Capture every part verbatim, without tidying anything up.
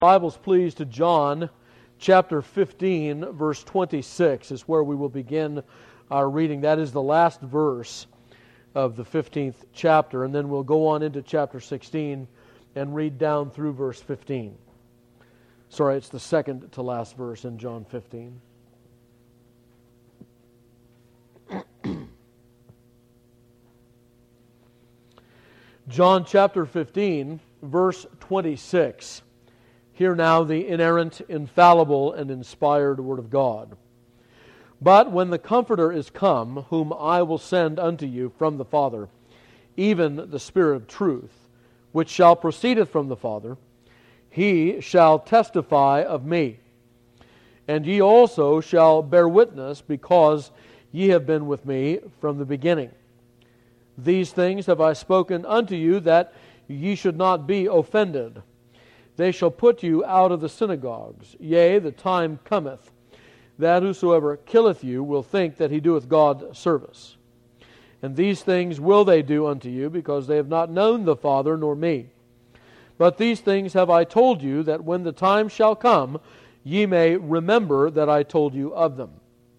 Bibles, please, to John chapter fifteen, verse twenty-six is where we will begin our reading. That is the last verse of the fifteenth chapter, and then we'll go on into chapter sixteen and read down through verse fifteen. Sorry, it's the second to last verse in John fifteen. John chapter fifteen, verse twenty-six. Hear now the inerrant, infallible, and inspired Word of God. But when the Comforter is come, whom I will send unto you from the Father, even the Spirit of truth, which shall proceedeth from the Father, He shall testify of me. And ye also shall bear witness, because ye have been with me from the beginning. These things have I spoken unto you, that ye should not be offended. They shall put you out of the synagogues. Yea, the time cometh, that whosoever killeth you will think that he doeth God service. And these things will they do unto you, because they have not known the Father nor me. But these things have I told you, that when the time shall come, ye may remember that I told you of them.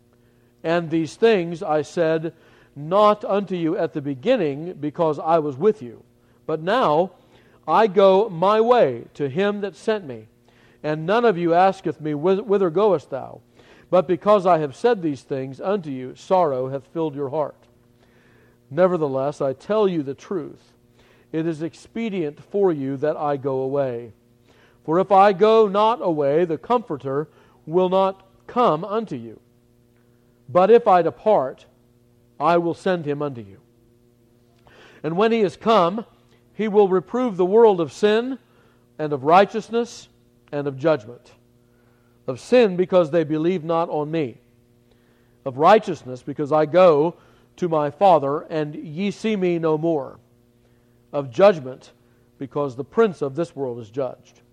And these things I said not unto you at the beginning, because I was with you. But now I go my way to him that sent me, and none of you asketh me, Whither goest thou? But because I have said these things unto you, sorrow hath filled your heart. Nevertheless, I tell you the truth. It is expedient for you that I go away. For if I go not away, the Comforter will not come unto you. But if I depart, I will send him unto you. And when he is come, he will reprove the world of sin, and of righteousness, and of judgment. Of sin, because they believe not on me. Of righteousness, because I go to my Father, and ye see me no more. Of judgment, because the prince of this world is judged.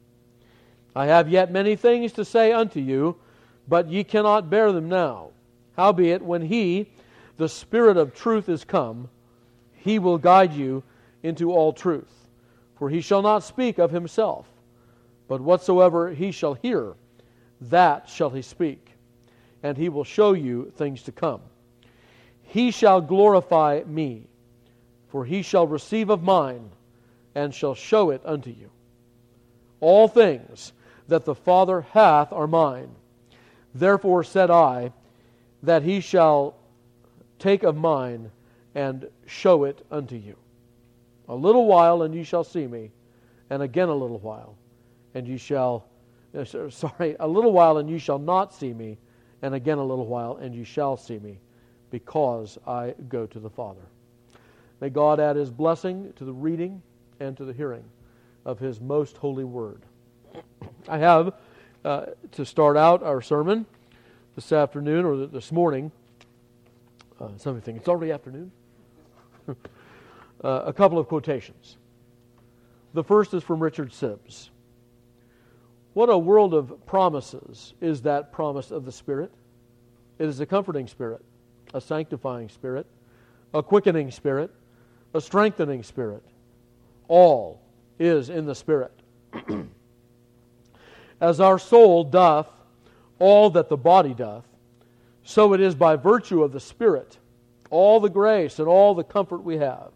I have yet many things to say unto you, but ye cannot bear them now. Howbeit, when He, the Spirit of truth, is come, He will guide you into all truth. For He shall not speak of Himself, but whatsoever He shall hear, that shall He speak, and He will show you things to come. He shall glorify me, for He shall receive of mine, and shall show it unto you. All things that the Father hath are mine. Therefore said I, that He shall take of mine, and show it unto you. A little while, and ye shall see me, and again a little while, and ye shall, uh, sorry, a little while, and ye shall not see me, and again a little while, and ye shall see me, because I go to the Father. May God add His blessing to the reading and to the hearing of His most holy word. I have, uh, to start out our sermon this afternoon, or this morning, uh, somebody think it's already afternoon? Uh, a couple of quotations. The first is from Richard Sibbes. What a world of promises is that promise of the Spirit. It is a comforting Spirit, a sanctifying Spirit, a quickening Spirit, a strengthening Spirit. All is in the Spirit. As our soul doth all that the body doth, so it is by virtue of the Spirit, all the grace and all the comfort we have.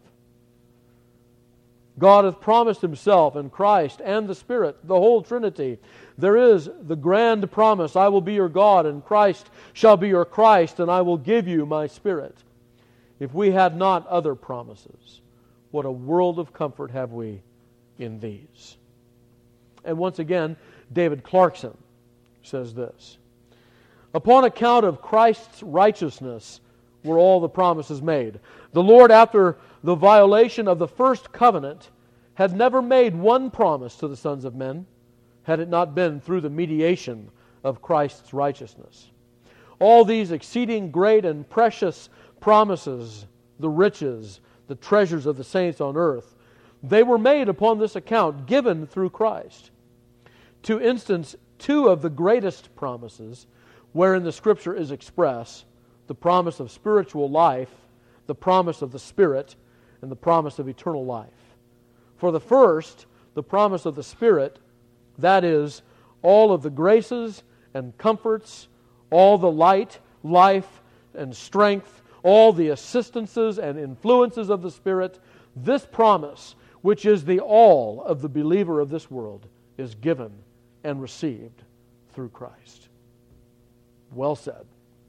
God hath promised Himself and Christ and the Spirit, the whole Trinity. There is the grand promise, I will be your God, and Christ shall be your Christ, and I will give you my Spirit. If we had not other promises, what a world of comfort have we in these. And once again, David Clarkson says this. Upon account of Christ's righteousness were all the promises made. The Lord, after the violation of the first covenant, had never made one promise to the sons of men, had it not been through the mediation of Christ's righteousness. All these exceeding great and precious promises, the riches, the treasures of the saints on earth, they were made upon this account, given through Christ. To instance, two of the greatest promises wherein the Scripture is expressed, the promise of spiritual life, the promise of the Spirit, and the promise of eternal life. For the first, the promise of the Spirit, That is, all of the graces and comforts, all the light, life, and strength, all the assistances and influences of the Spirit, this promise, which is the all of the believer of this world, is given and received through Christ. Well said.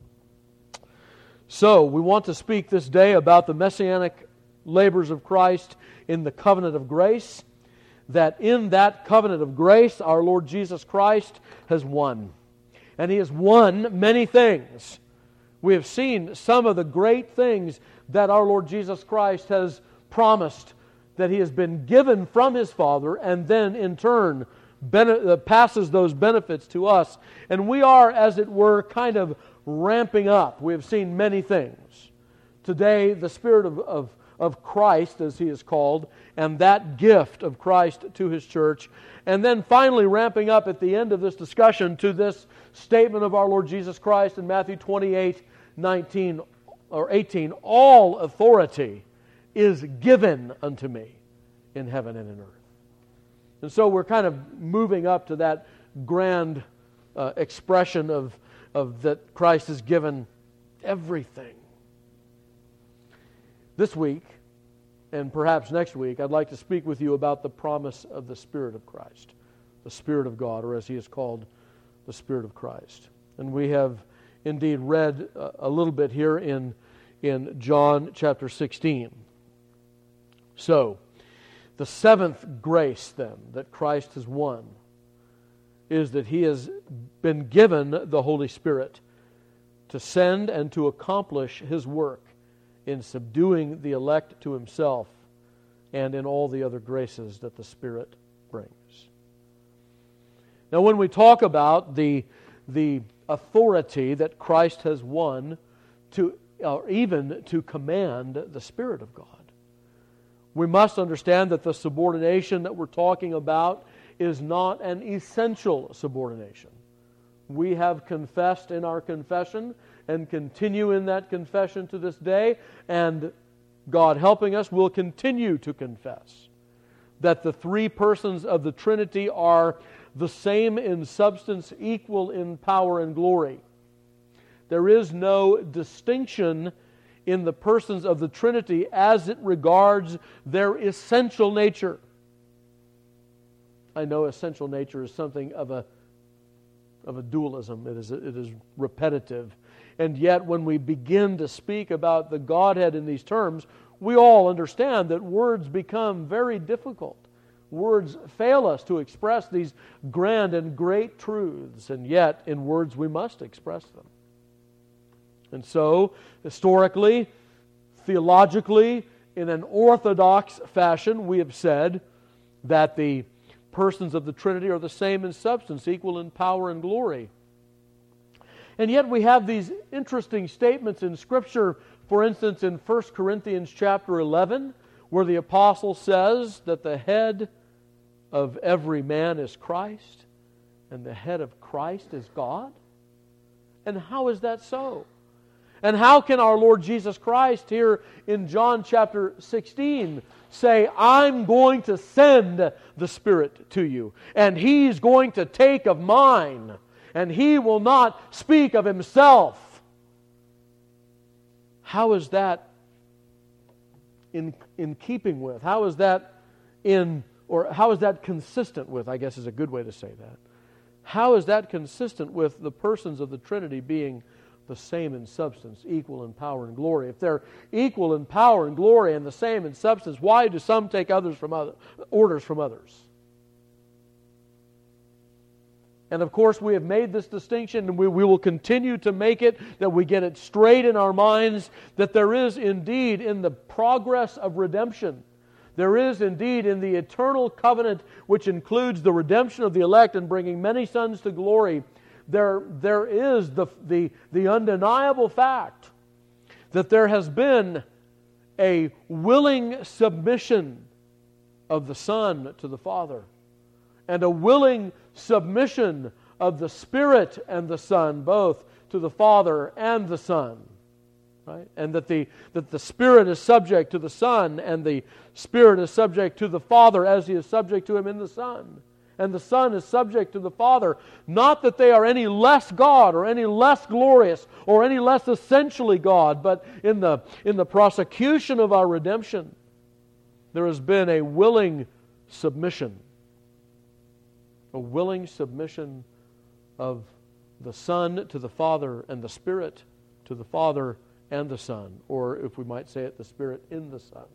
So, we want to speak this day about the messianic labors of Christ in the covenant of grace, that in that covenant of grace, our Lord Jesus Christ has won. And He has won many things. We have seen some of the great things that our Lord Jesus Christ has promised, that He has been given from His Father, and then in turn bene- passes those benefits to us. And we are, as it were, kind of ramping up. We have seen many things. Today, the Spirit of, of, of Christ, as He is called, and that gift of Christ to His church. And then finally ramping up at the end of this discussion to this statement of our Lord Jesus Christ in Matthew twenty-eight, nineteen or eighteen. All authority is given unto me in heaven and in earth. And so we're kind of moving up to that grand uh, expression of, of that Christ has given everything. This week, and perhaps next week, I'd like to speak with you about the promise of the Spirit of Christ, the Spirit of God, or as He is called, the Spirit of Christ. And we have indeed read a little bit here in, in John chapter sixteen. So, the seventh grace then that Christ has won is that He has been given the Holy Spirit to send and to accomplish His work in subduing the elect to Himself and in all the other graces that the Spirit brings. Now, when we talk about the, the authority that Christ has won to, or even to command the Spirit of God, we must understand that the subordination that we're talking about is not an essential subordination. We have confessed in our confession and continue in that confession to this day, and God helping us, will continue to confess that the three persons of the Trinity are the same in substance, equal in power and glory. There is no distinction in the persons of the Trinity as it regards their essential nature. I know essential nature is something of a of a dualism. It is it is repetitive. And yet when we begin to speak about the Godhead in these terms, we all understand that words become very difficult. Words fail us to express these grand and great truths, and yet in words we must express them. And so, historically, theologically, in an orthodox fashion, we have said that the persons of the Trinity are the same in substance, equal in power and glory. And yet we have these interesting statements in Scripture, for instance, in First Corinthians chapter eleven, where the apostle says that the head of every man is Christ, and the head of Christ is God. And how is that so? And how can our Lord Jesus Christ here in John chapter sixteen say, I'm going to send the Spirit to you, and He's going to take of mine, and He will not speak of Himself? How is that in, in keeping with? How is that in, or how is that consistent with, I guess is a good way to say that. How is that consistent with the persons of the Trinity being the same in substance, equal in power and glory? If they're equal in power and glory and the same in substance, why do some take others from other, orders from others? And of course we have made this distinction, and we, we will continue to make it, that we get it straight in our minds, that there is indeed in the progress of redemption, there is indeed in the eternal covenant which includes the redemption of the elect and bringing many sons to glory, There, there is the, the, the undeniable fact that there has been a willing submission of the Son to the Father, and a willing submission of the Spirit and the Son, both to the Father and the Son. Right? And that the, that the Spirit is subject to the Son, and the Spirit is subject to the Father as He is subject to Him in the Son. and the Son is subject to the Father. Not that they are any less God or any less glorious or any less essentially God, but in the, in the prosecution of our redemption, there has been a willing submission. A willing submission of the Son to the Father and the Spirit to the Father and the Son. Or if we might say it, the Spirit in the Son.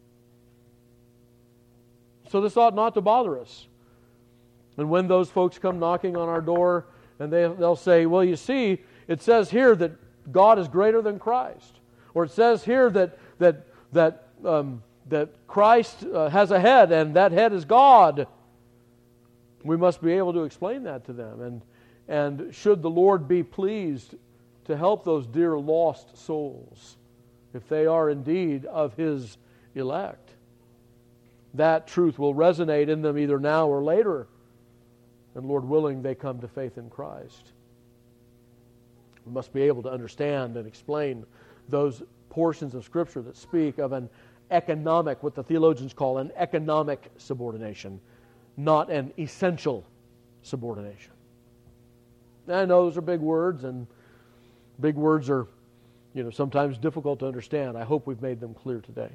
So this ought not to bother us. And when those folks come knocking on our door and they, they'll say, well, you see, it says here that God is greater than Christ. Or it says here that that that um, that Christ uh, has a head and that head is God. We must be able to explain that to them. And, and should the Lord be pleased to help those dear lost souls, if they are indeed of His elect, that truth will resonate in them either now or later. And Lord willing, they come to faith in Christ. We must be able to understand and explain those portions of Scripture that speak of an economic, what the theologians call an economic subordination, not an essential subordination. And I know those are big words, and big words are, you know, sometimes difficult to understand. I hope we've made them clear today.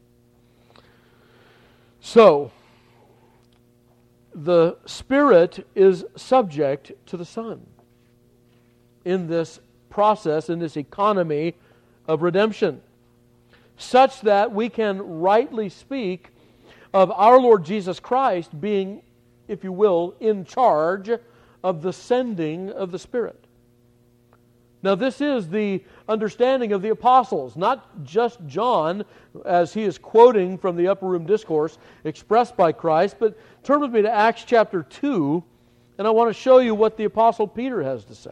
So, the Spirit is subject to the Son in this process, in this economy of redemption, such that we can rightly speak of our Lord Jesus Christ being, if you will, in charge of the sending of the Spirit. Now this is the understanding of the apostles, not just John, as he is quoting from the Upper Room Discourse expressed by Christ, but turn with me to Acts chapter two, and I want to show you what the apostle Peter has to say.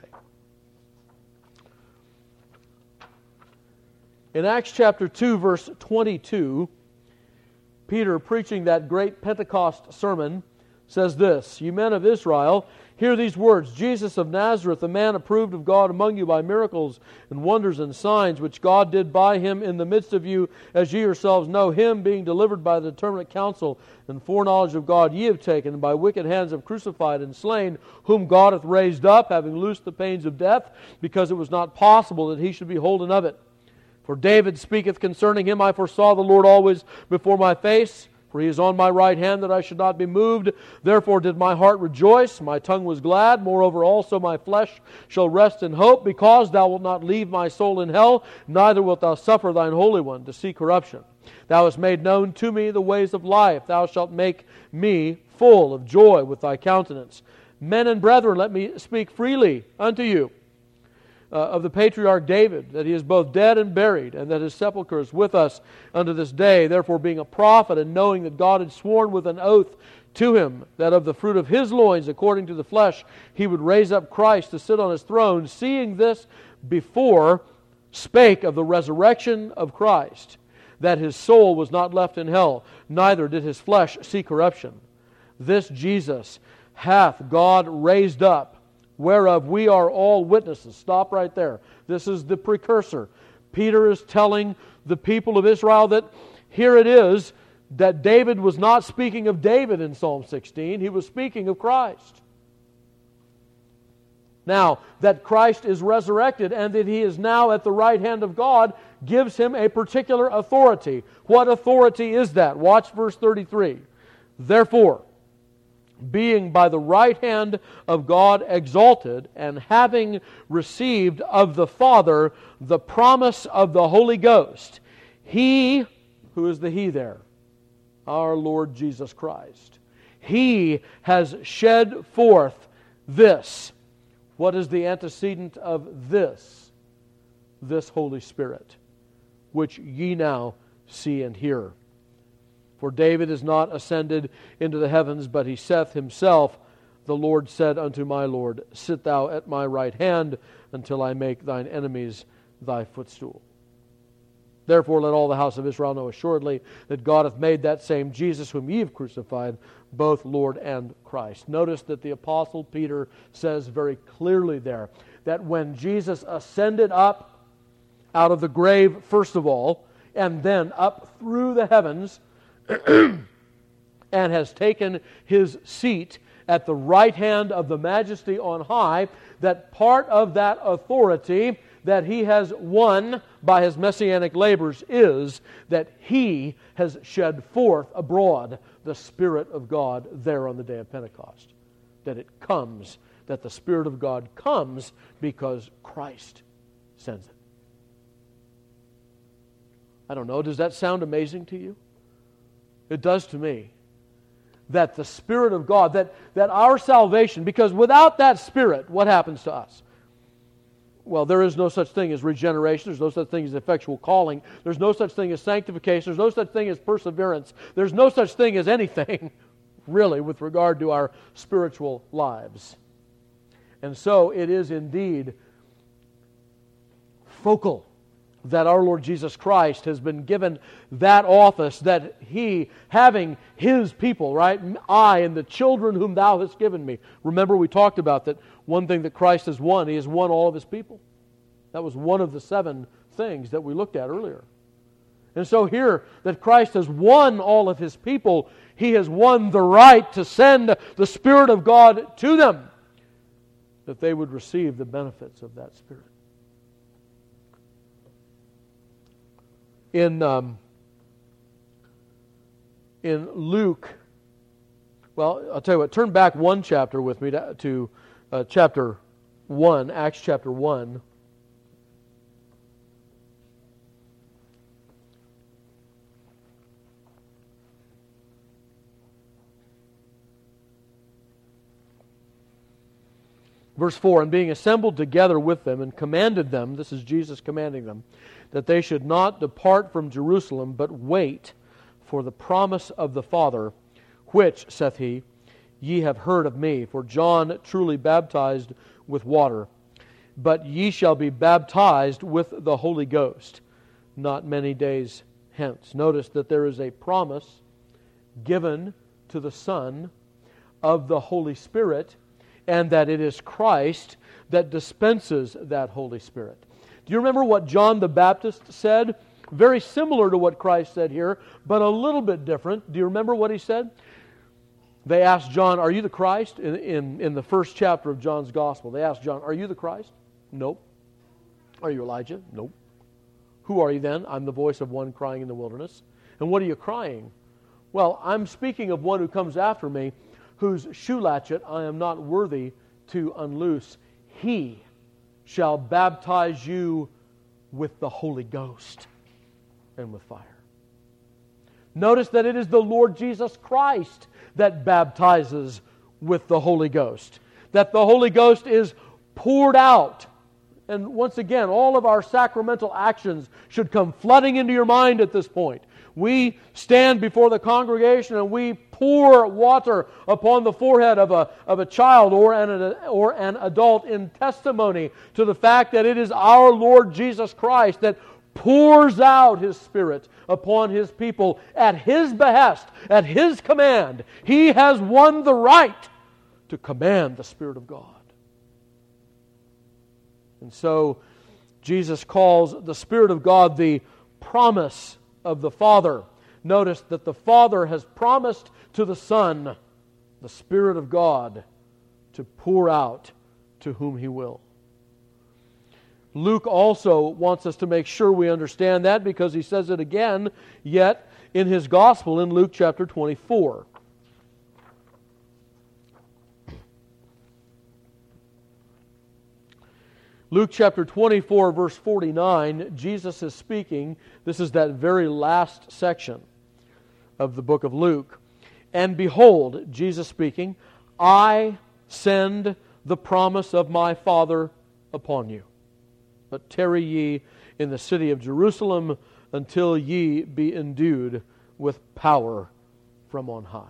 In Acts chapter two, verse twenty-two, Peter, preaching that great Pentecost sermon, says this, "You men of Israel, hear these words, Jesus of Nazareth, a man approved of God among you by miracles and wonders and signs, which God did by Him in the midst of you, as ye yourselves know. Him being delivered by the determinate counsel and foreknowledge of God, ye have taken, and by wicked hands have crucified and slain, whom God hath raised up, having loosed the pains of death, because it was not possible that He should be holden of it. For David speaketh concerning Him, I foresaw the Lord always before my face, for He is on my right hand, that I should not be moved. Therefore did my heart rejoice, my tongue was glad. Moreover also my flesh shall rest in hope, because Thou wilt not leave my soul in hell, neither wilt Thou suffer Thine Holy One to see corruption. Thou hast made known to me the ways of life. Thou shalt make me full of joy with Thy countenance. Men and brethren, let me speak freely unto you Uh, of the patriarch David, that he is both dead and buried, and that his sepulchre is with us unto this day. Therefore, being a prophet, and knowing that God had sworn with an oath to him, that of the fruit of his loins, according to the flesh, He would raise up Christ to sit on His throne, seeing this before, spake of the resurrection of Christ, that His soul was not left in hell, neither did His flesh see corruption. This Jesus hath God raised up, whereof we are all witnesses." Stop right there. This is the precursor. Peter is telling the people of Israel that here it is, that David was not speaking of David in Psalm sixteen. He was speaking of Christ. Now, that Christ is resurrected and that He is now at the right hand of God gives Him a particular authority. What authority is that? Watch verse thirty-three. "Therefore, being by the right hand of God exalted, and having received of the Father the promise of the Holy Ghost, He," who is the He there? Our Lord Jesus Christ. "He has shed forth this." What is the antecedent of this? This Holy Spirit, which ye now see and hear. For David is not ascended into the heavens, but he saith himself, "The Lord said unto my Lord, Sit thou at my right hand, until I make thine enemies thy footstool." Therefore let all the house of Israel know assuredly that God hath made that same Jesus whom ye have crucified, both Lord and Christ. Notice that the Apostle Peter says very clearly there that when Jesus ascended up out of the grave, first of all, and then up through the heavens, and has taken His seat at the right hand of the Majesty on high, that part of that authority that He has won by His messianic labors is that He has shed forth abroad the Spirit of God there on the day of Pentecost. That it comes, that the Spirit of God comes because Christ sends it. I don't know, does that sound amazing to you? It does to me. That the Spirit of God, that, that our salvation, because without that Spirit, what happens to us? Well, there is no such thing as regeneration. There's no such thing as effectual calling. There's no such thing as sanctification. There's no such thing as perseverance. There's no such thing as anything, really, with regard to our spiritual lives. And so it is indeed focal that our Lord Jesus Christ has been given that office, that He, having His people, right? I and the children whom Thou hast given me. Remember, we talked about that one thing that Christ has won. He has won all of His people. That was one of the seven things that we looked at earlier. And so here, that Christ has won all of His people, He has won the right to send the Spirit of God to them, that they would receive the benefits of that Spirit. In um, in Luke, well, I'll tell you what, turn back one chapter with me to, to uh, chapter one, Acts chapter one. Verse four, and being assembled together with them and commanded them, this is Jesus commanding them, that they should not depart from Jerusalem, but wait for the promise of the Father, which, saith he, ye have heard of me. For John truly baptized with water, but ye shall be baptized with the Holy Ghost not many days hence. Notice that there is a promise given to the Son of the Holy Spirit, and that it is Christ that dispenses that Holy Spirit. Do you remember what John the Baptist said? Very similar to what Christ said here, but a little bit different. Do you remember what he said? They asked John, are you the Christ? In, in, in the first chapter of John's Gospel, they asked John, are you the Christ? Nope. Are you Elijah? Nope. Who are you then? I'm the voice of one crying in the wilderness. And what are you crying? Well, I'm speaking of one who comes after me, whose shoe latchet I am not worthy to unloose. He shall baptize you with the Holy Ghost and with fire. Notice that it is the Lord Jesus Christ that baptizes with the Holy Ghost. That the Holy Ghost is poured out. And once again, all of our sacramental actions should come flooding into your mind at this point. We stand before the congregation and we pour water upon the forehead of a, of a child or an, or an adult in testimony to the fact that it is our Lord Jesus Christ that pours out His Spirit upon His people at His behest, at His command. He has won the right to command the Spirit of God. And so Jesus calls the Spirit of God the promise of the Father. Notice that the Father has promised to the Son the Spirit of God to pour out to whom He will. Luke also wants us to make sure we understand that, because he says it again yet in his Gospel in Luke chapter twenty-four. Luke chapter twenty-four, verse forty-nine, Jesus is speaking. This is that very last section of the book of Luke. And behold, Jesus speaking, I send the promise of my Father upon you. But tarry ye in the city of Jerusalem until ye be endued with power from on high.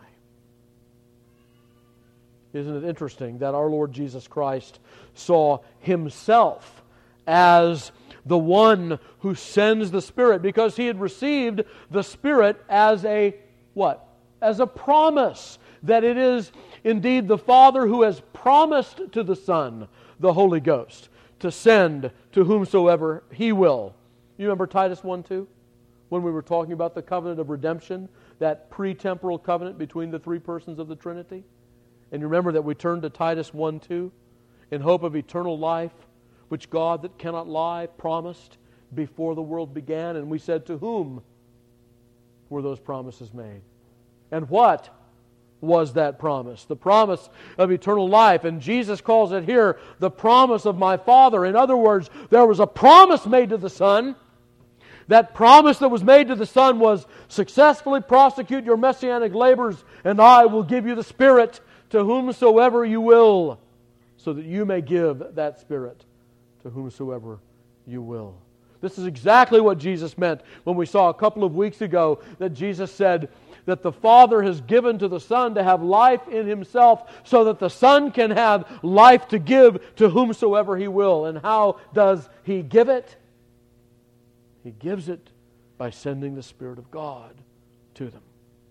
Isn't it interesting that our Lord Jesus Christ saw Himself as the one who sends the Spirit, because He had received the Spirit as a what? As a promise, that it is indeed the Father who has promised to the Son the Holy Ghost to send to whomsoever He will. You remember Titus one two? When we were talking about the covenant of redemption, that pre-temporal covenant between the three persons of the Trinity? And you remember that we turned to Titus one two, in hope of eternal life, which God that cannot lie promised before the world began. And we said, to whom were those promises made? And what was that promise? The promise of eternal life. And Jesus calls it here the promise of my Father. In other words, there was a promise made to the Son. That promise that was made to the Son was, successfully prosecute your messianic labors, and I will give you the Spirit to whomsoever you will, so that you may give that Spirit to whomsoever you will. This is exactly what Jesus meant when we saw a couple of weeks ago that Jesus said that the Father has given to the Son to have life in Himself, so that the Son can have life to give to whomsoever He will. And how does He give it? He gives it by sending the Spirit of God to them.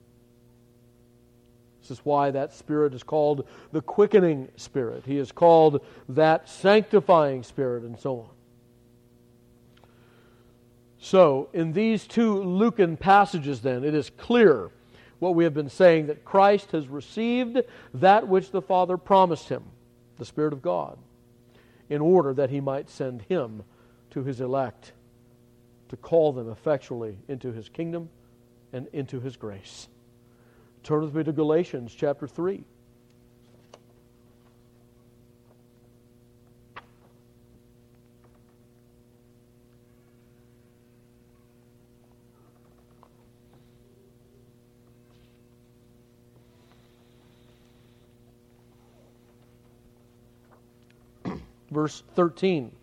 This is why that Spirit is called the quickening Spirit. He is called that sanctifying Spirit, and so on. So, in these two Lucan passages then, it is clear what we have been saying, that Christ has received that which the Father promised Him, the Spirit of God, in order that He might send Him to His elect, to call them effectually into His kingdom and into His grace. Turn with me to Galatians chapter three. Verse thirteen.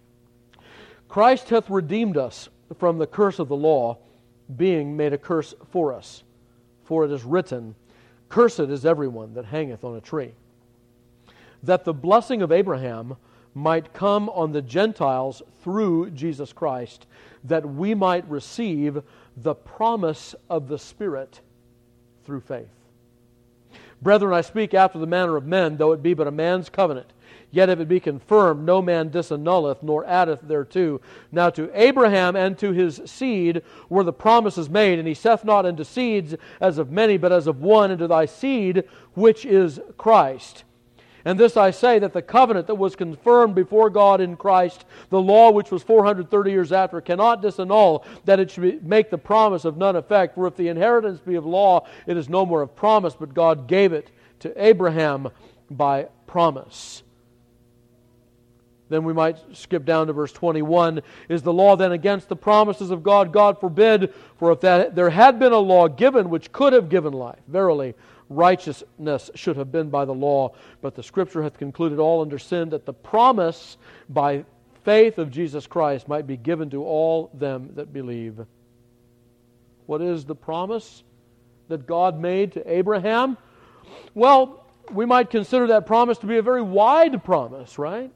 Christ hath redeemed us from the curse of the law, being made a curse for us. For it is written, Cursed is everyone that hangeth on a tree, that the blessing of Abraham might come on the Gentiles through Jesus Christ, that we might receive the promise of the Spirit through faith. Brethren, I speak after the manner of men, though it be but a man's covenant. Yet if it be confirmed, no man disannulleth, nor addeth thereto. Now to Abraham and to his seed were the promises made, and he saith not unto seeds as of many, but as of one, and to thy seed, which is Christ. And this I say, that the covenant that was confirmed before God in Christ, the law which was four hundred thirty years after, cannot disannul, that it should be, make the promise of none effect. For if the inheritance be of law, it is no more of promise, but God gave it to Abraham by promise. Then we might skip down to verse twenty-one. Is the law then against the promises of God? God forbid. For if that there had been a law given which could have given life, verily righteousness should have been by the law. But the Scripture hath concluded all under sin, that the promise by faith of Jesus Christ might be given to all them that believe. What is the promise that God made to Abraham? Well, we might consider that promise to be a very wide promise, right?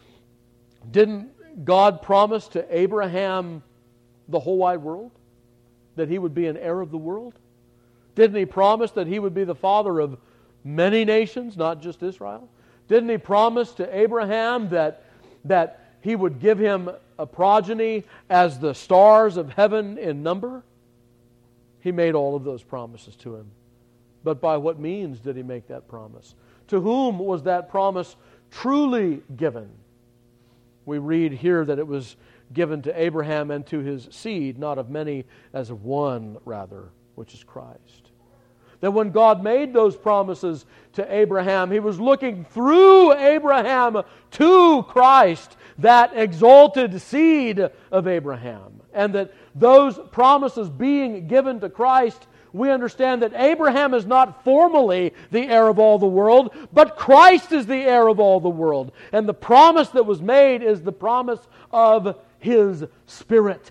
Didn't God promise to Abraham the whole wide world? That he would be an heir of the world? Didn't He promise that he would be the father of many nations, not just Israel? Didn't He promise to Abraham that, that He would give him a progeny as the stars of heaven in number? He made all of those promises to him. But by what means did He make that promise? To whom was that promise truly given? We read here that it was given to Abraham and to his seed, not of many, as of one, rather, which is Christ. That when God made those promises to Abraham, He was looking through Abraham to Christ, that exalted seed of Abraham. And that those promises being given to Christ, we understand that Abraham is not formally the heir of all the world, but Christ is the heir of all the world. And the promise that was made is the promise of His Spirit.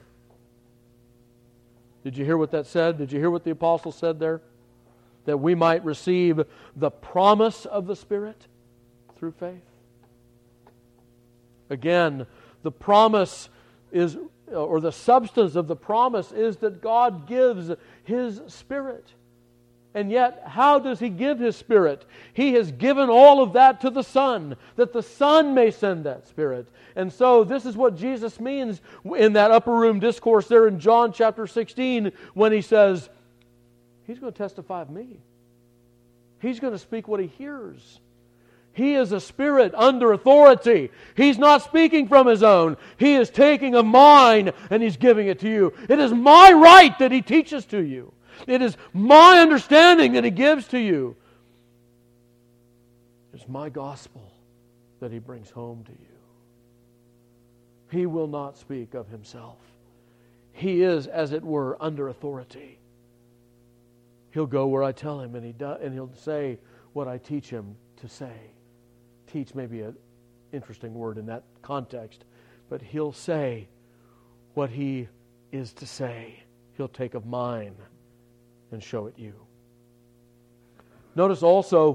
Did you hear what that said? Did you hear what the apostle said there? That we might receive the promise of the Spirit through faith. Again, the promise is, or the substance of the promise is that God gives His Spirit. And yet, how does He give His Spirit? He has given all of that to the Son, that the Son may send that Spirit. And so this is what Jesus means in that upper room discourse there in John chapter sixteen, when He says, He's going to testify of me. He's going to speak what He hears. He is a Spirit under authority. He's not speaking from His own. He is taking of mine and He's giving it to you. It is my right that He teaches to you. It is my understanding that He gives to you. It's my gospel that He brings home to you. He will not speak of Himself. He is, as it were, under authority. He'll go where I tell Him, and he does, and He'll say what I teach Him to say. Teach may be an interesting word in that context, but He'll say what He is to say. He'll take of mine and show it you. Notice also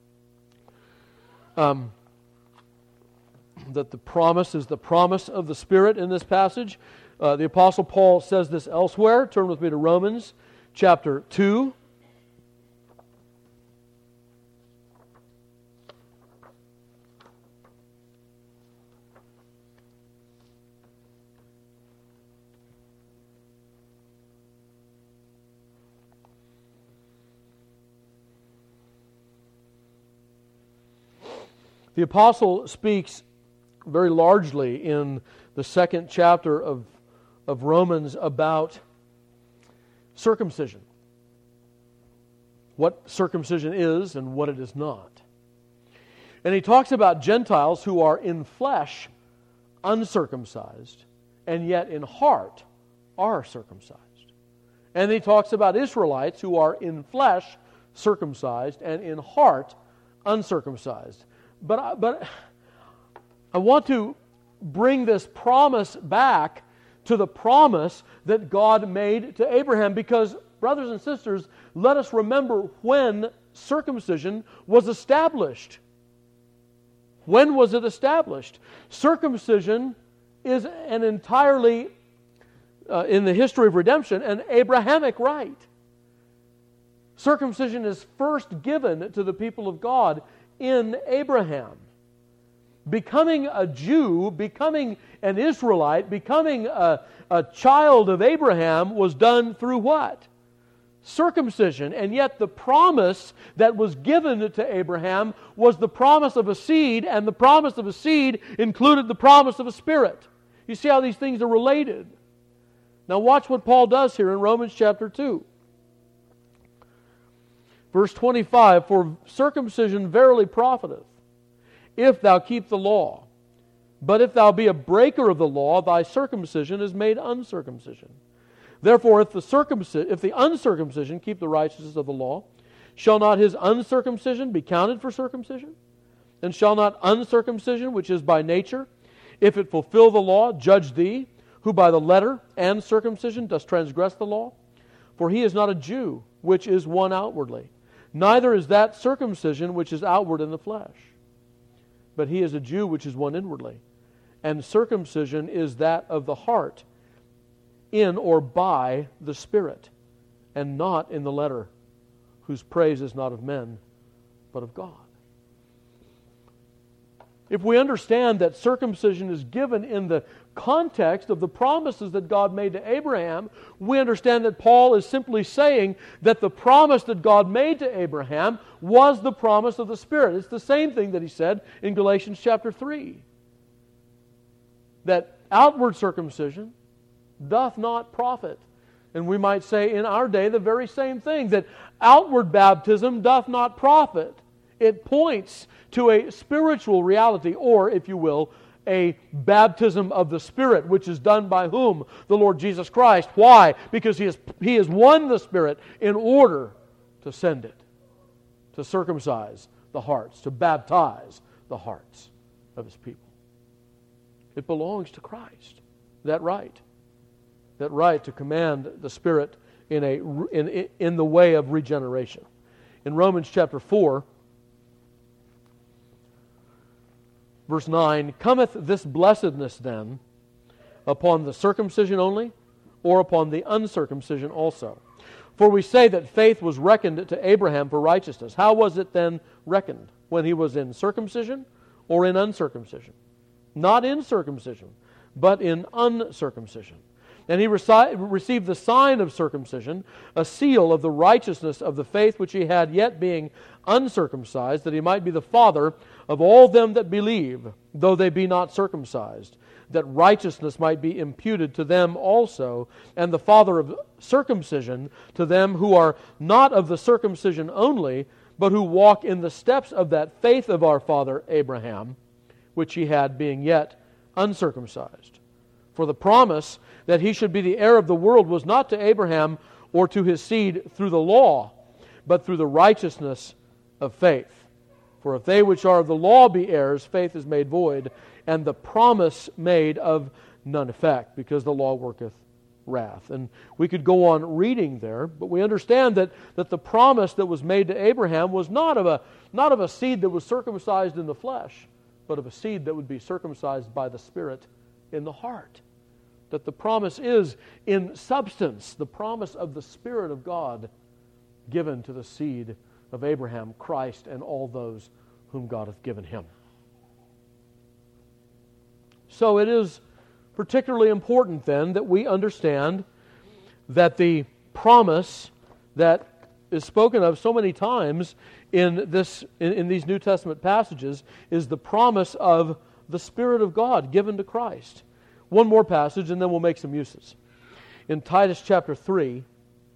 um, that the promise is the promise of the Spirit in this passage. Uh, the Apostle Paul says this elsewhere. Turn with me to Romans chapter two. The apostle speaks very largely in the second chapter of, of Romans about circumcision. What circumcision is and what it is not. And he talks about Gentiles who are in flesh uncircumcised and yet in heart are circumcised. And he talks about Israelites who are in flesh circumcised and in heart uncircumcised. But, but I want to bring this promise back to the promise that God made to Abraham, because, brothers and sisters, let us remember when circumcision was established. When was it established? Circumcision is an entirely, uh, in the history of redemption, an Abrahamic rite. Circumcision is first given to the people of God in Abraham. Becoming a Jew, becoming an Israelite, becoming a, a child of Abraham was done through what? Circumcision. And yet the promise that was given to Abraham was the promise of a seed, and the promise of a seed included the promise of a spirit. You see how these things are related. Now watch what Paul does here in Romans chapter two. Verse twenty-five, for circumcision verily profiteth, if thou keep the law. But if thou be a breaker of the law, thy circumcision is made uncircumcision. Therefore, if the, circumcis- if the uncircumcision keep the righteousness of the law, shall not his uncircumcision be counted for circumcision? And shall not uncircumcision, which is by nature, if it fulfill the law, judge thee, who by the letter and circumcision dost transgress the law? For he is not a Jew, which is one outwardly, neither is that circumcision which is outward in the flesh. But he is a Jew which is one inwardly. And circumcision is that of the heart, in or by the Spirit, and not in the letter, whose praise is not of men, but of God. If we understand that circumcision is given in the context of the promises that God made to Abraham, we understand that Paul is simply saying that the promise that God made to Abraham was the promise of the Spirit. It's the same thing that he said in Galatians chapter three. That outward circumcision doth not profit. And we might say in our day the very same thing, that outward baptism doth not profit. It points to a spiritual reality, or, if you will, a baptism of the Spirit, which is done by whom? The Lord Jesus Christ. Why? Because He has, he has won the Spirit in order to send it, to circumcise the hearts, to baptize the hearts of His people. It belongs to Christ, that right. That right to command the Spirit in, a, in, in the way of regeneration. In Romans chapter four, verse nine, cometh this blessedness then upon the circumcision only, or upon the uncircumcision also? For we say that faith was reckoned to Abraham for righteousness. How was it then reckoned? When he was in circumcision or in uncircumcision? Not in circumcision, but in uncircumcision. And he reci- received the sign of circumcision, a seal of the righteousness of the faith which he had, yet being uncircumcised, that he might be the father of all them that believe, though they be not circumcised, that righteousness might be imputed to them also, and the father of circumcision to them who are not of the circumcision only, but who walk in the steps of that faith of our father Abraham, which he had, being yet uncircumcised. For the promise that he should be the heir of the world was not to Abraham or to his seed through the law, but through the righteousness of faith. For if they which are of the law be heirs, faith is made void, and the promise made of none effect, because the law worketh wrath. And we could go on reading there, but we understand that, that the promise that was made to Abraham was not of a not of a seed that was circumcised in the flesh, but of a seed that would be circumcised by the Spirit in the heart. That the promise is in substance the promise of the Spirit of God given to the seed of Abraham, Christ, and all those whom God hath given him. So it is particularly important then that we understand that the promise that is spoken of so many times in this in, in these New Testament passages is the promise of the Spirit of God given to Christ. One more passage and then we'll make some uses. In Titus chapter three,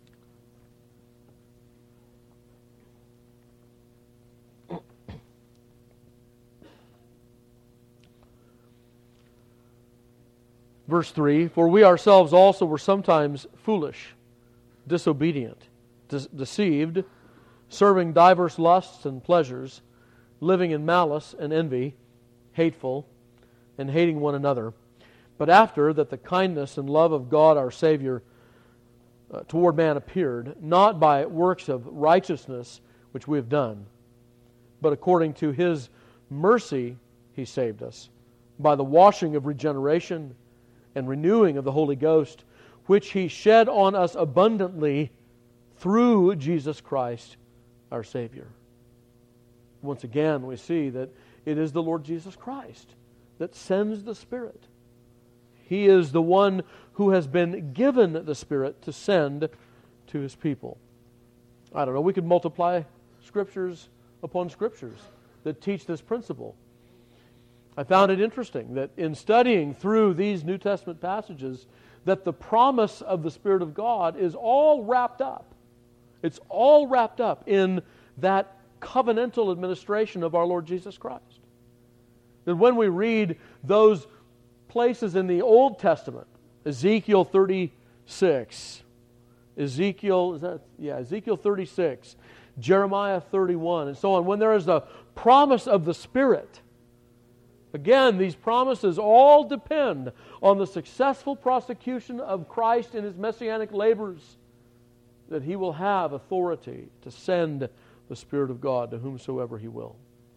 verse three, for we ourselves also were sometimes foolish, disobedient, de- deceived, serving divers lusts and pleasures, living in malice and envy, hateful, and hating one another. But after that the kindness and love of God our Savior uh, toward man appeared, not by works of righteousness which we have done, but according to His mercy He saved us, by the washing of regeneration and renewing of the Holy Ghost, which He shed on us abundantly through Jesus Christ our Savior. Once again, we see that it is the Lord Jesus Christ that sends the Spirit. He is the one who has been given the Spirit to send to His people. I don't know, we could multiply Scriptures upon Scriptures that teach this principle. I found it interesting that in studying through these New Testament passages, that the promise of the Spirit of God is all wrapped up. It's all wrapped up in that covenantal administration of our Lord Jesus Christ. And when we read those places in the Old Testament, Ezekiel thirty-six, Ezekiel, is that, yeah, Ezekiel thirty-six, Jeremiah thirty-one, and so on, when there is a promise of the Spirit, again, these promises all depend on the successful prosecution of Christ in His messianic labors, that He will have authority to send the Spirit of God to whomsoever He will.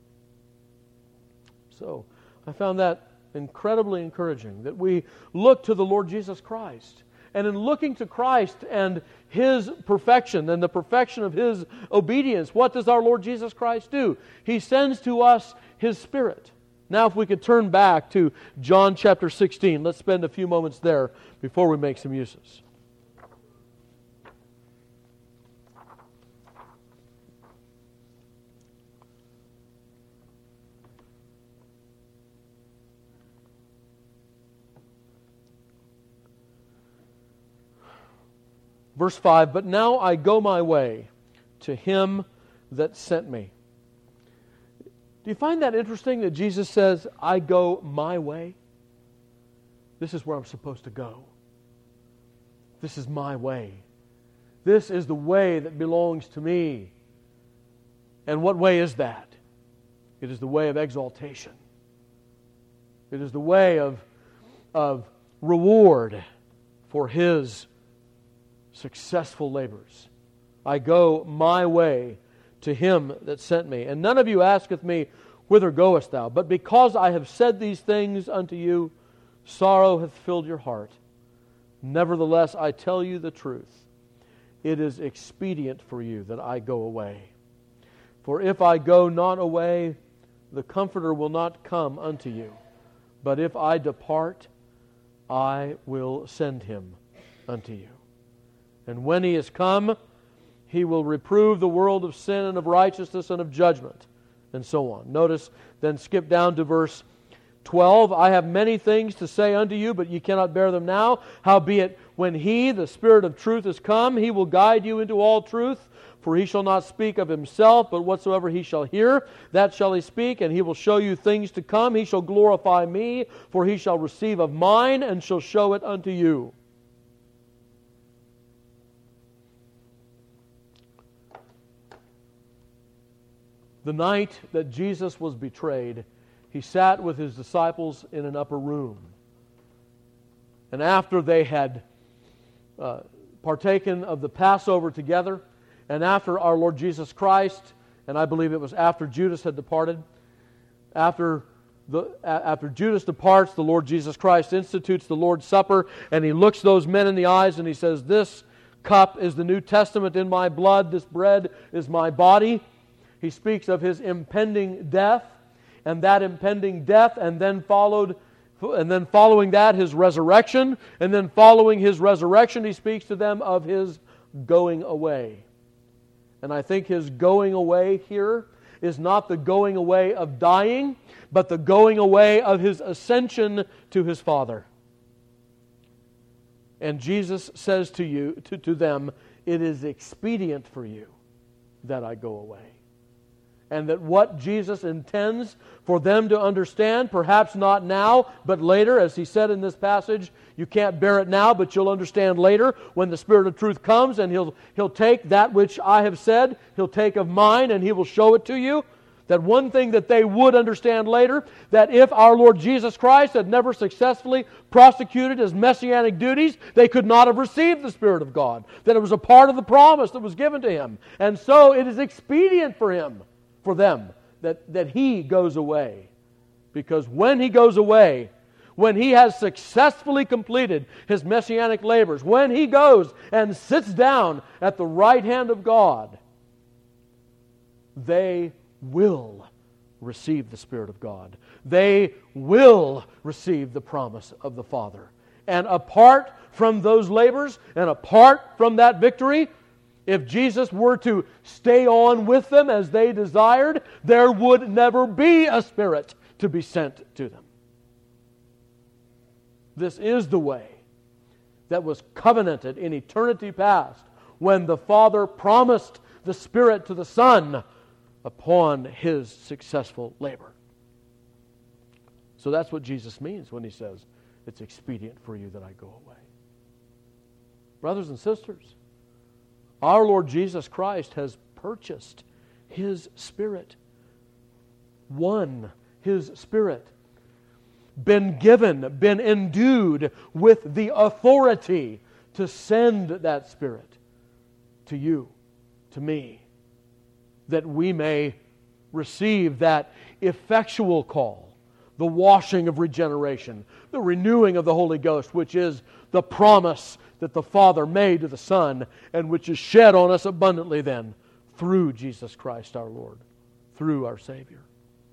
So, I found that incredibly encouraging, that we look to the Lord Jesus Christ. And in looking to Christ and His perfection and the perfection of His obedience, what does our Lord Jesus Christ do? He sends to us His Spirit. Now if we could turn back to John chapter sixteen, let's spend a few moments there before we make some uses. Verse five, but now I go my way to Him that sent me. Do you find that interesting that Jesus says, I go my way? This is where I'm supposed to go. This is my way. This is the way that belongs to me. And what way is that? It is the way of exaltation. It is the way of, of reward for His successful labors. I go my way to Him that sent me. And none of you asketh me, whither goest thou? But because I have said these things unto you, sorrow hath filled your heart. Nevertheless, I tell you the truth. It is expedient for you that I go away. For if I go not away, the Comforter will not come unto you. But if I depart, I will send Him unto you. And when He is come, He will reprove the world of sin and of righteousness and of judgment, and so on. Notice, then skip down to verse twelve. I have many things to say unto you, but ye cannot bear them now. Howbeit, when He, the Spirit of truth, is come, He will guide you into all truth. For He shall not speak of Himself, but whatsoever He shall hear, that shall He speak, and He will show you things to come. He shall glorify Me, for He shall receive of mine, and shall show it unto you. The night that Jesus was betrayed, He sat with His disciples in an upper room. And after they had uh, partaken of the Passover together, and after our Lord Jesus Christ, and I believe it was after Judas had departed, after the after Judas departs, the Lord Jesus Christ institutes the Lord's Supper, and He looks those men in the eyes and He says, "This cup is the New Testament in my blood, this bread is my body." He speaks of His impending death, and that impending death, and then followed, and then following that, His resurrection, and then following His resurrection, He speaks to them of His going away. And I think His going away here is not the going away of dying, but the going away of His ascension to His Father. And Jesus says to you, to, to them, "It is expedient for you that I go away." And that what Jesus intends for them to understand, perhaps not now, but later, as He said in this passage, you can't bear it now, but you'll understand later when the Spirit of truth comes, and He'll, he'll take that which I have said, He'll take of mine, and He will show it to you. That one thing that they would understand later, that if our Lord Jesus Christ had never successfully prosecuted His messianic duties, they could not have received the Spirit of God. That it was a part of the promise that was given to Him. And so it is expedient for Him, for them, that, that He goes away. Because when He goes away, when He has successfully completed His messianic labors, when He goes and sits down at the right hand of God, they will receive the Spirit of God. They will receive the promise of the Father. And apart from those labors, and apart from that victory, if Jesus were to stay on with them as they desired, there would never be a Spirit to be sent to them. This is the way that was covenanted in eternity past, when the Father promised the Spirit to the Son upon His successful labor. So that's what Jesus means when He says, "It's expedient for you that I go away." Brothers and sisters, our Lord Jesus Christ has purchased His Spirit, won His Spirit, been given, been endued with the authority to send that Spirit to you, to me, that we may receive that effectual call, the washing of regeneration, the renewing of the Holy Ghost, which is the promise that the Father made to the Son, and which is shed on us abundantly then through Jesus Christ our Lord, through our Savior.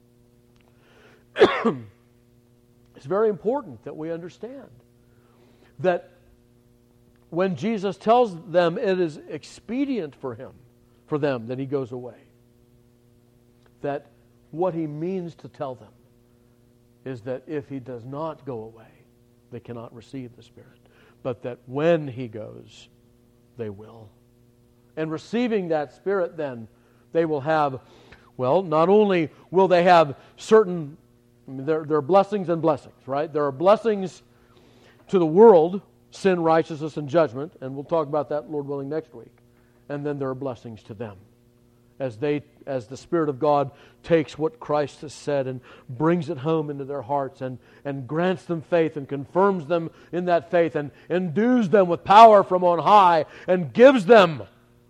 It's very important that we understand that when Jesus tells them it is expedient for Him, for them, that He goes away, that what He means to tell them is that if He does not go away, they cannot receive the Spirit. But that when He goes, they will. And receiving that Spirit then, they will have, well, not only will they have certain, I mean, there, there are blessings and blessings, right? There are blessings to the world, sin, righteousness, and judgment, and we'll talk about that, Lord willing, next week. And then there are blessings to them, as they, as the Spirit of God takes what Christ has said and brings it home into their hearts and, and grants them faith and confirms them in that faith and endues them with power from on high and gives them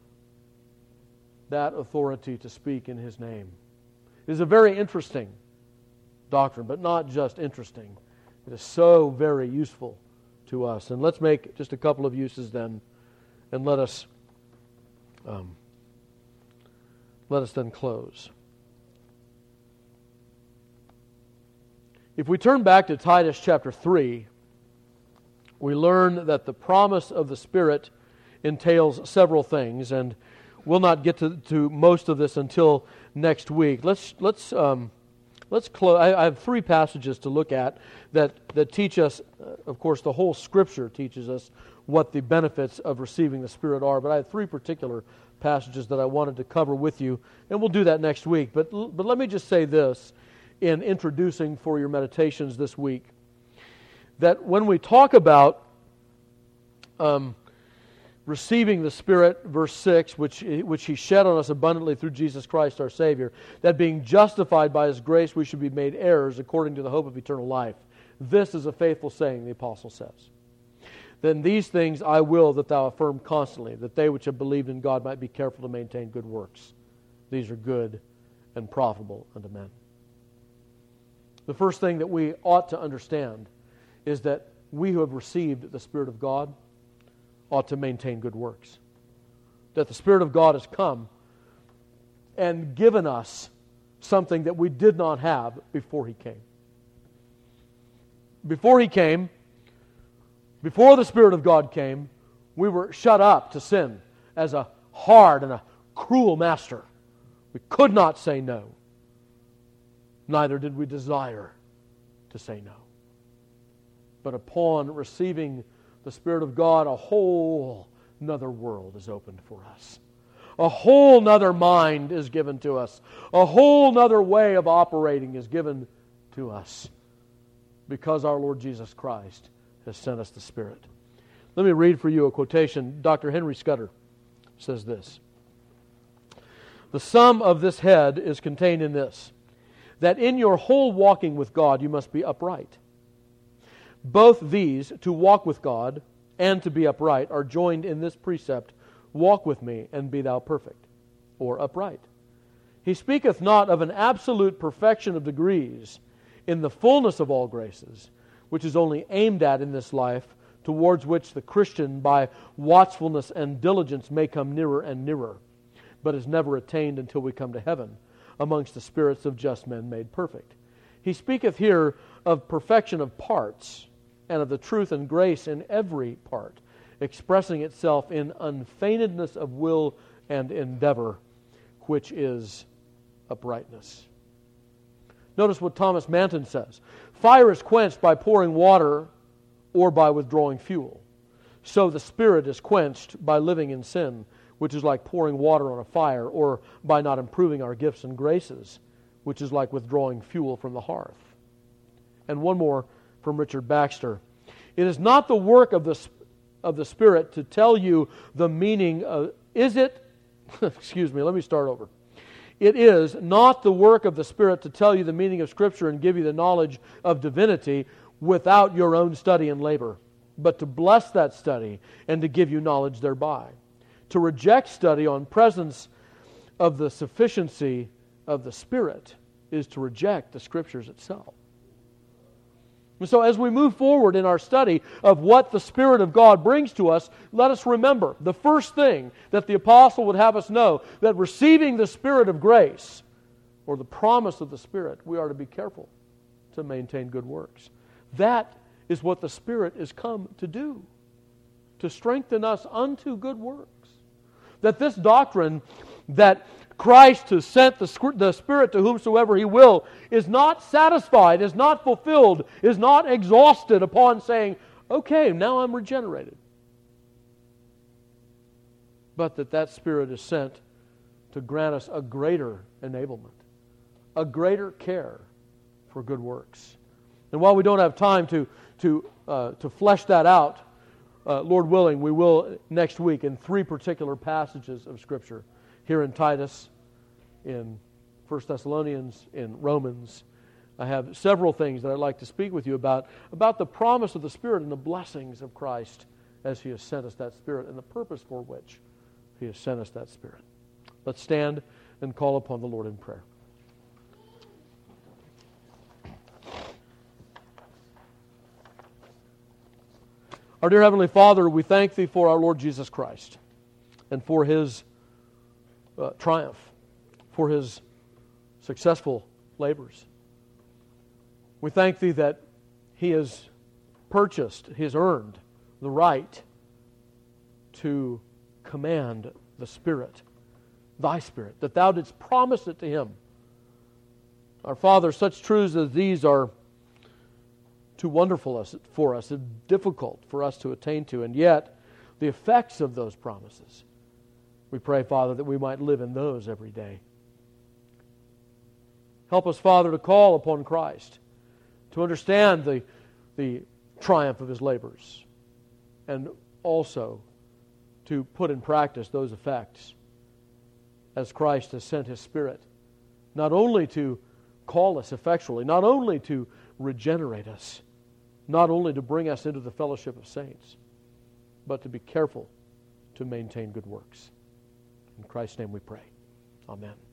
that authority to speak in His name. It is a very interesting doctrine, but not just interesting. It is so very useful to us. And let's make just a couple of uses then, and let us um, let us then close. If we turn back to Titus chapter three, we learn that the promise of the Spirit entails several things, and we'll not get to, to most of this until next week. Let's let's um, let's close. I, I have three passages to look at that that teach us. Uh, of course, the whole Scripture teaches us what the benefits of receiving the Spirit are. But I have three particular passages that I wanted to cover with you, and we'll do that next week. But but let me just say this in introducing for your meditations this week, that when we talk about um, receiving the Spirit, verse six, which, which He shed on us abundantly through Jesus Christ our Savior, that being justified by His grace we should be made heirs according to the hope of eternal life. This is a faithful saying, the Apostle says. Then these things I will that thou affirm constantly, that they which have believed in God might be careful to maintain good works. These are good and profitable unto men. The first thing that we ought to understand is that we who have received the Spirit of God ought to maintain good works. That the Spirit of God has come and given us something that we did not have before He came. Before He came, before the Spirit of God came, we were shut up to sin as a hard and a cruel master. We could not say no. Neither did we desire to say no. But upon receiving the Spirit of God, a whole nother world is opened for us. A whole nother mind is given to us. A whole nother way of operating is given to us because our Lord Jesus Christ has sent us the Spirit. Let me read for you a quotation. Doctor Henry Scudder says this: "The sum of this head is contained in this, that in your whole walking with God you must be upright. Both these, to walk with God and to be upright, are joined in this precept, walk with me and be thou perfect," or upright. "He speaketh not of an absolute perfection of degrees in the fullness of all graces, which is only aimed at in this life, towards which the Christian by watchfulness and diligence may come nearer and nearer, but is never attained until we come to heaven, amongst the spirits of just men made perfect. He speaketh here of perfection of parts, and of the truth and grace in every part, expressing itself in unfeignedness of will and endeavor, which is uprightness." Notice what Thomas Manton says: "Fire is quenched by pouring water or by withdrawing fuel. So the Spirit is quenched by living in sin, which is like pouring water on a fire, or by not improving our gifts and graces, which is like withdrawing fuel from the hearth." And one more from Richard Baxter: "It is not the work of the of the Spirit to tell you the meaning of, is it, excuse me, let me start over. It is not the work of the Spirit to tell you the meaning of Scripture and give you the knowledge of divinity without your own study and labor, but to bless that study and to give you knowledge thereby. To reject study on presence of the sufficiency of the Spirit is to reject the Scriptures itself." And so as we move forward in our study of what the Spirit of God brings to us, let us remember the first thing that the apostle would have us know, that receiving the Spirit of grace, or the promise of the Spirit, we are to be careful to maintain good works. That is what the Spirit is come to do, to strengthen us unto good works. That this doctrine that Christ has sent the, the Spirit to whomsoever He will is not satisfied, is not fulfilled, is not exhausted upon saying, okay, now I'm regenerated. But that that Spirit is sent to grant us a greater enablement, a greater care for good works. And while we don't have time to, to, uh, to flesh that out, uh, Lord willing, we will next week in three particular passages of Scripture. Here in Titus, in First Thessalonians, in Romans. I have several things that I'd like to speak with you about, about the promise of the Spirit and the blessings of Christ as He has sent us that Spirit and the purpose for which He has sent us that Spirit. Let's stand and call upon the Lord in prayer. Our dear Heavenly Father, we thank Thee for our Lord Jesus Christ and for His Uh, triumph, for His successful labors. We thank Thee that He has purchased, He has earned the right to command the Spirit, thy Spirit, that thou didst promise it to him. Our Father, such truths as these are too wonderful for us, it's difficult for us to attain to, and yet the effects of those promises, we pray, Father, that we might live in those every day. Help us, Father, to call upon Christ, to understand the, the triumph of his labors, and also to put in practice those effects as Christ has sent his Spirit, not only to call us effectually, not only to regenerate us, not only to bring us into the fellowship of saints, but to be careful to maintain good works. In Christ's name we pray. Amen.